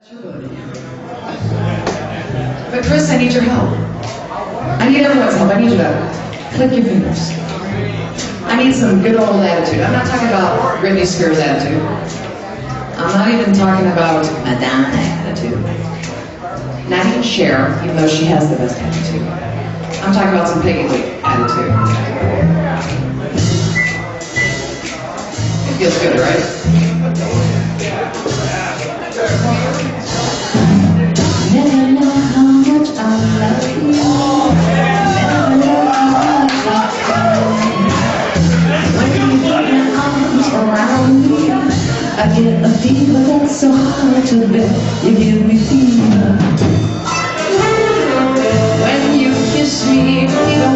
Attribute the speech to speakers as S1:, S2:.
S1: But Chris, I need your help. I need everyone's help. I need you to click your fingers. I need some good old attitude. I'm not talking about Britney Spears attitude. I'm not even talking about Madonna attitude. Not even Cher, even though she has the best attitude. I'm talking about some Peggy Lee attitude. It feels good, right? Never know how much I love you. Never know how much I love you. When you put your arms around me, I get a fever that's so hard to bear. You give me fever. When you kiss me, you don't